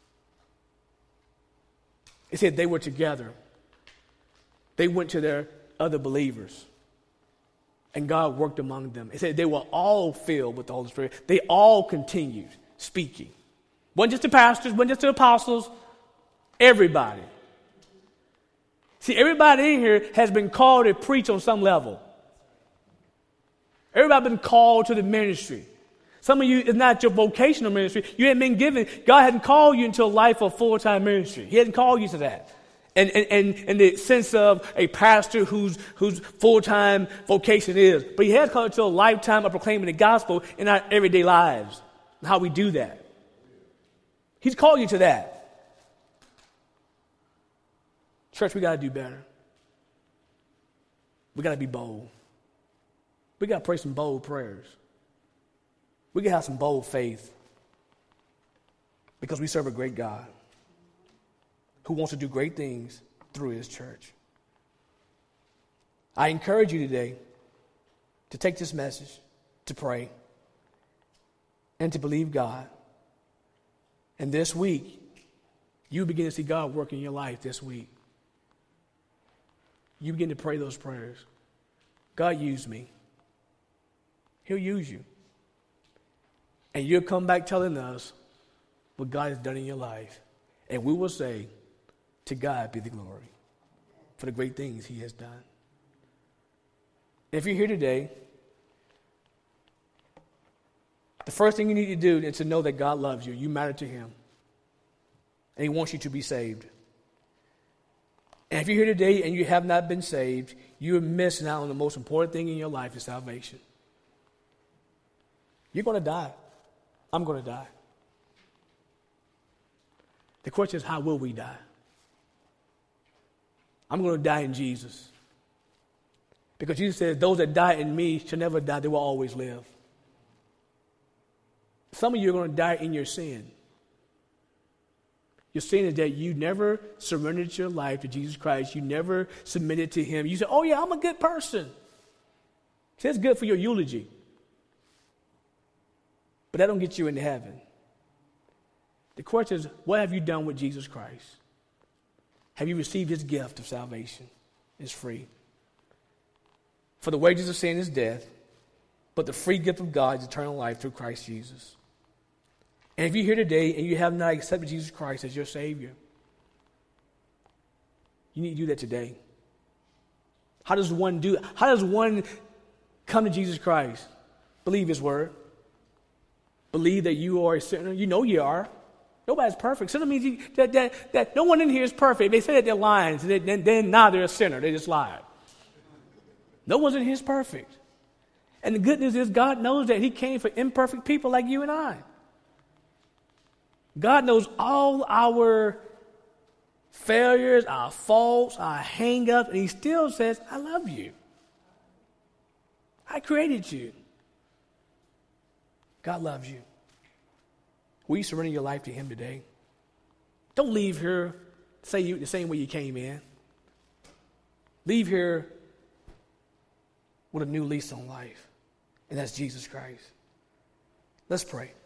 It said they were together. They went to their other believers. And God worked among them. It said they were all filled with the Holy Spirit. They all continued speaking. Wasn't just the pastors, wasn't just the apostles, everybody. See, everybody in here has been called to preach on some level. Everybody been called to the ministry. Some of you, it's not your vocational ministry. You haven't been given, God hadn't called you into a life of full-time ministry. He hadn't called you to that. And, and, and, and the sense of a pastor whose, whose full-time vocation is. But he has called you to a lifetime of proclaiming the gospel in our everyday lives. And how we do that. He's called you to that. Church, we got to do better. We got to be bold. We got to pray some bold prayers. We got to have some bold faith. Because we serve a great God who wants to do great things through his church. I encourage you today to take this message, to pray, and to believe God. And this week, you begin to see God work in your life this week. You begin to pray those prayers. God, use me. He'll use you. And you'll come back telling us what God has done in your life. And we will say, to God be the glory for the great things he has done. And if you're here today, the first thing you need to do is to know that God loves you. You matter to him. And he wants you to be saved. And if you're here today and you have not been saved, you're missing out on the most important thing in your life is salvation. You're going to die. I'm going to die. The question is, how will we die? I'm going to die in Jesus. Because Jesus says, those that die in me shall never die, they will always live. Some of you are going to die in your sin. Your sin is that you never surrendered your life to Jesus Christ. You never submitted to him. You say, oh yeah, I'm a good person. See, that's good for your eulogy. But that don't get you into heaven. The question is, what have you done with Jesus Christ? Have you received his gift of salvation? It's free. For the wages of sin is death, but the free gift of God is eternal life through Christ Jesus. And if you're here today and you have not accepted Jesus Christ as your Savior, you need to do that today. How does one do? How does one come to Jesus Christ? Believe his word. Believe that you are a sinner. You know you are. Nobody's perfect. So that means you, that, that, that no one in here is perfect. They say that they're lying. So then, then now they're a sinner. They just lied. No one's in here is perfect. And the good news is God knows that he came for imperfect people like you and I. God knows all our failures, our faults, our hang-ups, and he still says, I love you. I created you. God loves you. Will you surrender your life to him today? Don't leave here say you the same way you came in. Leave here with a new lease on life. and that's Jesus Christ. Let's pray.